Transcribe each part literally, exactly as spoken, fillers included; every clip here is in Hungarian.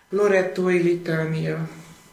Lorettói litánia.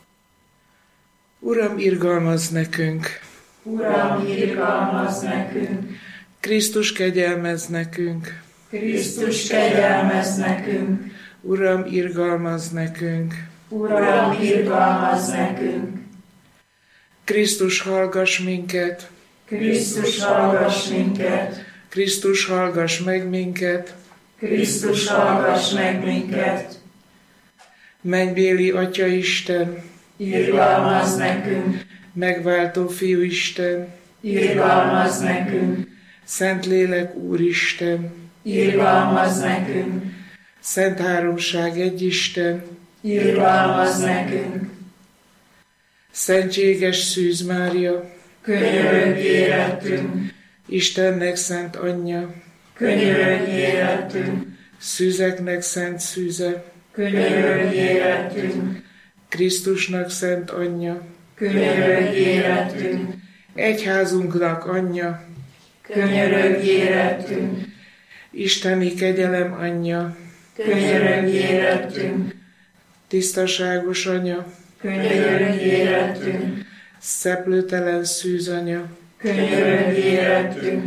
Uram, irgalmazz nekünk! Uram, irgalmazz nekünk! Krisztus, kegyelmezz nekünk! Krisztus, kegyelmezz nekünk! Uram, irgalmazz nekünk! Uram, irgalmazz nekünk! Krisztus, hallgass minket! Krisztus, hallgass minket! Krisztus, hallgass meg minket! Krisztus, hallgass meg minket! Mennybéli Atya Isten! Irgalmazz nekünk! Megváltó Fiú Isten! Irgalmazz nekünk! Szentlélek Úristen! Irgalmazz nekünk! Szent Háromság egy Isten! Irgalmazz nekünk! Szentséges Szűz Mária! Könyörögj érettünk! Istennek szent anyja! Könyörögj érettünk! Szűzeknek szent szűze! Könyörögj érettünk! Krisztusnak szent anyja! Könyörögj érettünk! Egyházunknak anyja! Könyörögj érettünk! Isteni kegyelem anyja! Könyörögj érettünk! Tisztaságos anya! Könyörögj érettünk! Szeplőtelen szűz anya! Könyörögj érettünk!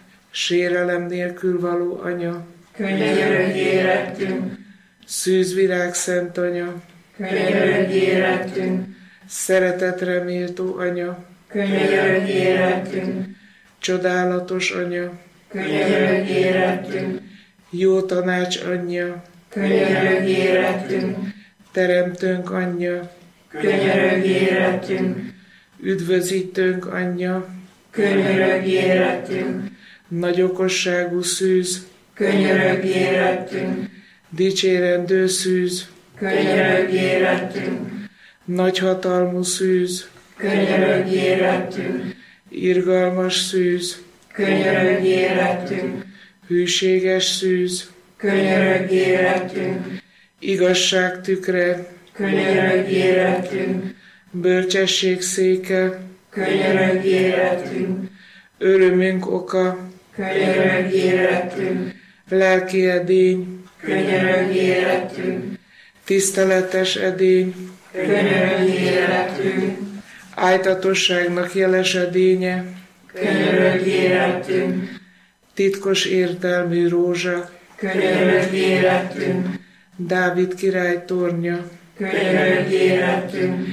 Sérelem nélkül való anya! Könyörögj érettünk! Szűzvirág szent anya! Könyörögj érettünk! Szeretetre méltó anya! Könyörögj érettünk! Csodálatos anya! Könyörögj érettünk! Jó tanács anyja! Könyörögj érettünk! Teremtőnk anyja! Könyörögj érettünk! Üdvözítőnk anyja! Könyörögj érettünk! Nagy okosságú szűz! Könyörögj érettünk! Dicsérendő szűz! Könyörögj érettünk! Nagy hatalmú szűz! Könyörögj érettünk! Irgalmas szűz! Könyörögj érettünk! Hűséges szűz! Könyörögj érettünk! Igazság tükre! Könyörögj érettünk! Bölcsesség széke! Könyörögj érettünk! Örömünk oka! Könyörögj érettünk! Lelki edény! Könyörögj érettünk! Tiszteletes edény! Könyörögj érettünk! Ájtatosságnak jeles edénye! Könyörögj érettünk! Titkos értelmű rózsa! Könyörögj érettünk! Dávid király tornya! Könyörögj érettünk!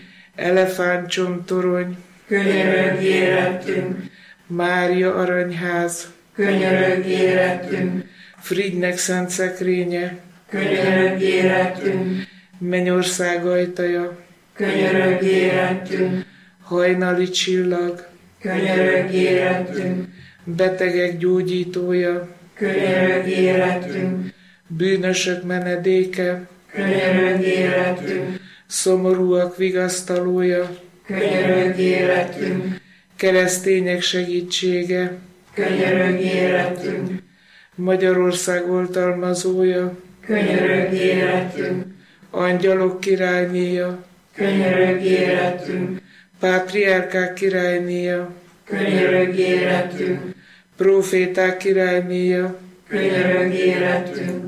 Elefántcsontorony! Könyörögj érettünk! Mária aranyház! Könyörögj érettünk! Frigynek szent szekrénye! Könyörögj érettünk! Mennyország ajtaja! Könyörögj érettünk! Hajnali csillag! Könyörögj érettünk! Betegek gyógyítója! Könyörögj érettünk! Bűnösök menedéke! Könyörögj érettünk! Szomorúak vigasztalója! Könyörögj érettünk! Keresztények segítsége! Könyörögj érettünk! Magyarország oltalmazója! Könyörögj érettünk! Angyalok királynéja! Könyörögj érettünk! Pátriárkák királynéja! Könyörögj érettünk! Próféták királynéja! Könyörögj érettünk!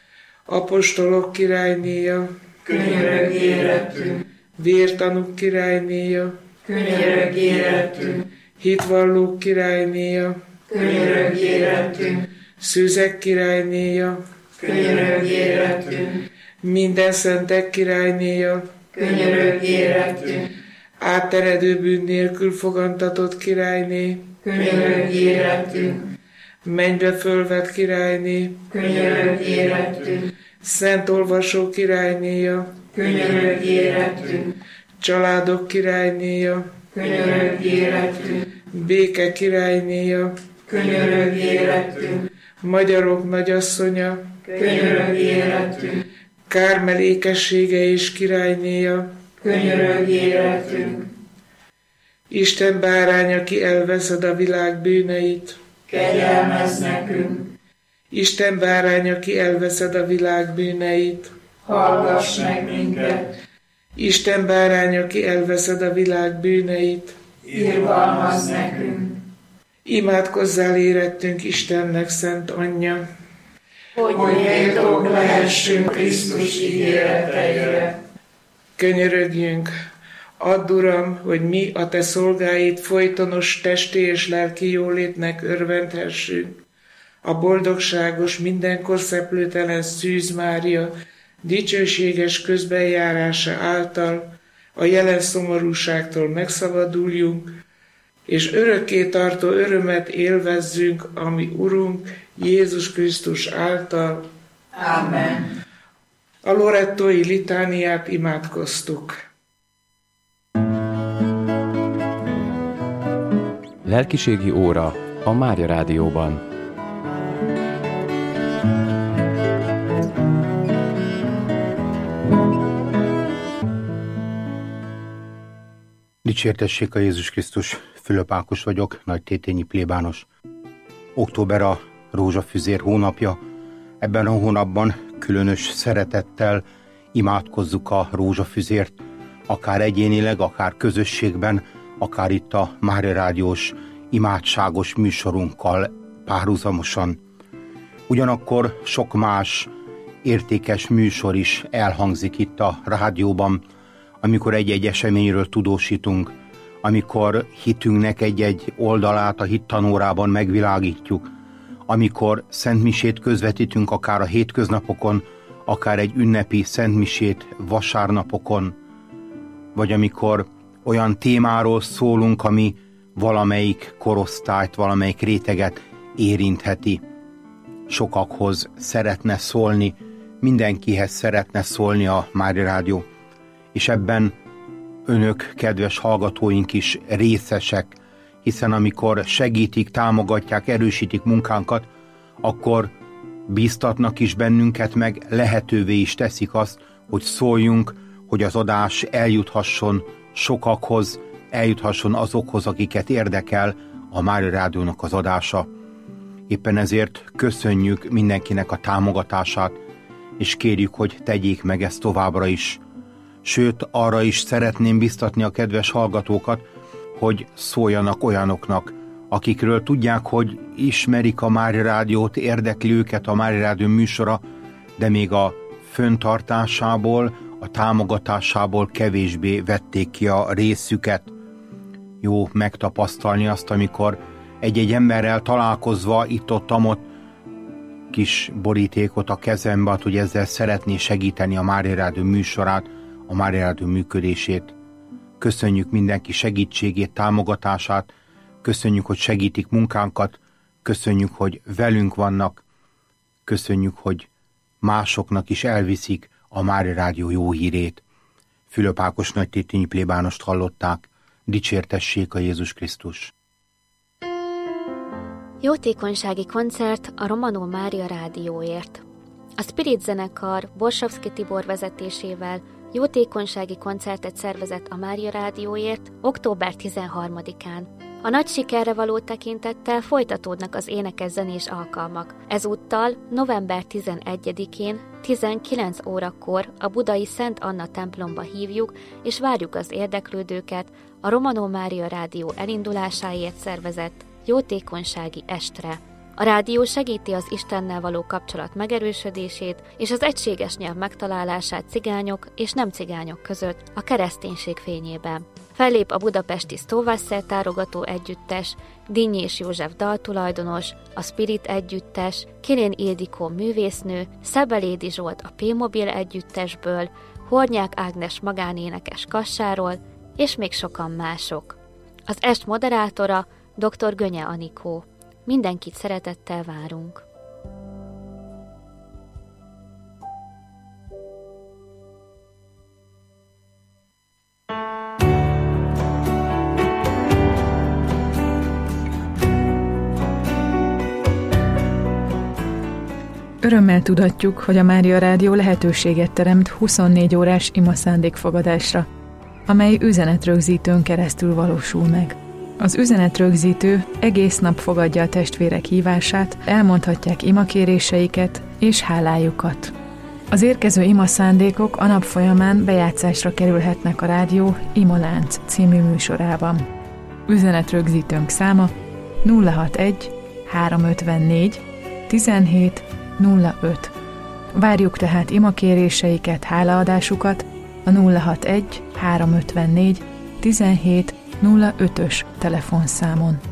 Apostolok királynéja! Könyörögj érettünk! Vértanúk királynéja! Könyörögj érettünk! Hitvallók királynéja! Könyörögj érettünk! Szűzek királynéja! Könyörögj érettünk! Minden szentek királynéja! Könyörögj érettünk! Átteredő bűn nélkül fogantatott királyné! Könyörögj érettünk! Mennybe fölvett királyné! Könyörögj érettünk! Szent olvasó királynéja! Könyörögj érettünk! Családok királynéja! Könyörögj érettünk! Béke királynéja! Könyörögj érettünk! Magyarok nagyasszonya! Könyörögj érettünk! Kármelékessége és királynéja! Könyörögj érettünk! Isten bárány, aki elveszed a világ bűneit! Kegyelmezz nekünk! Isten bárány, aki elveszed a világ bűneit! Hallgass meg minket! Isten bárány, aki elveszed a világ bűneit! Irgalmazz nekünk! Imádkozzál érettünk Istennek szent anyja! hogy méltók lehessünk Krisztus ígéreteire. Könyörögjünk, add, Uram, hogy mi, a Te szolgáid folytonos testi és lelki jólétnek örvendhessünk. A boldogságos, mindenkor szeplőtelen Szűz Mária dicsőséges közbenjárása által a jelen szomorúságtól megszabaduljunk, és örökké tartó örömet élvezzünk, ami Urunk Jézus Krisztus által. Amen. A lorettói litániát imádkoztuk. Lelkiségi óra a Mária Rádióban. Dicsértessék a Jézus Krisztus, Fülöp Ákos vagyok, nagytétényi plébános. Október a rózsafüzér hónapja. Ebben a hónapban különös szeretettel imádkozzuk a rózsafüzért, akár egyénileg, akár közösségben, akár itt a Mária Rádiós imádságos műsorunkkal párhuzamosan. Ugyanakkor sok más értékes műsor is elhangzik itt a rádióban, amikor egy-egy eseményről tudósítunk, amikor hitünknek egy-egy oldalát a hittanórában megvilágítjuk, amikor szentmisét közvetítünk akár a hétköznapokon, akár egy ünnepi szentmisét vasárnapokon, vagy amikor olyan témáról szólunk, ami valamelyik korosztályt, valamelyik réteget érintheti. Sokakhoz szeretne szólni, mindenkihez szeretne szólni a Mária Rádió, és ebben önök, kedves hallgatóink is részesek, hiszen amikor segítik, támogatják, erősítik munkánkat, akkor bíztatnak is bennünket, meg lehetővé is teszik azt, hogy szóljunk, hogy az adás eljuthasson sokakhoz, eljuthasson azokhoz, akiket érdekel a Mária Rádiónak az adása. Éppen ezért köszönjük mindenkinek a támogatását, és kérjük, hogy tegyék meg ezt továbbra is. Sőt, arra is szeretném biztatni a kedves hallgatókat, hogy szóljanak olyanoknak, akikről tudják, hogy ismerik a Mária Rádiót, érdekli őket a Mária Rádió műsora, de még a föntartásából, a támogatásából kevésbé vették ki a részüket. Jó megtapasztalni azt, amikor egy-egy emberrel találkozva itt-ott-amott kis borítékot a kezembe ad, hogy ezzel szeretné segíteni a Mária Rádió műsorát, a Mária Rádió működését. Köszönjük mindenki segítségét, támogatását, köszönjük, hogy segítik munkánkat, köszönjük, hogy velünk vannak, köszönjük, hogy másoknak is elviszik a Mária Rádió jó hírét. Fülöp Ákos nagytétényi plébánost hallották, dicsértessék a Jézus Krisztus. Jótékonysági koncert a Romanó Mária Rádióért. A Spirit zenekar Borsovszky Tibor vezetésével jótékonysági koncertet szervezett a Mária Rádióért október tizenharmadikán. A nagy sikerre való tekintettel folytatódnak az énekes-zenés alkalmak. Ezúttal november tizenegyedikén tizenkilenc órakor a budai Szent Anna templomba hívjuk és várjuk az érdeklődőket a Romanó Mária Rádió elindulásáért szervezett jótékonysági estre. A rádió segíti az Istennel való kapcsolat megerősödését és az egységes nyelv megtalálását cigányok és nem cigányok között a kereszténység fényében. Fellép a budapesti Szóvasszer tárogató együttes, Dinnyés József daltulajdonos, a Spirit együttes, Kirén Ildikó művésznő, Szebelédi Zsolt a P-Mobil együttesből, Hornyák Ágnes magánénekes Kassáról, és még sokan mások. Az est moderátora dr. Gönye Anikó. Mindenkit szeretettel várunk. Örömmel tudatjuk, hogy a Mária Rádió lehetőséget teremt huszonnégy órás ima szándékfogadásra, amely üzenetrögzítőn keresztül valósul meg. Az üzenetrögzítő egész nap fogadja a testvérek hívását, elmondhatják imakéréseiket és hálájukat. Az érkező ima szándékok a nap folyamán bejátszásra kerülhetnek a rádió Imalánc című műsorában. Üzenetrögzítőnk száma nulla hatvanegy háromszázötvennégy tizenhét nulla öt. Várjuk tehát imakéréseiket, hálaadásukat a nulla hatvanegy háromszázötvennégy tizenhét nulla ötös telefonszámon.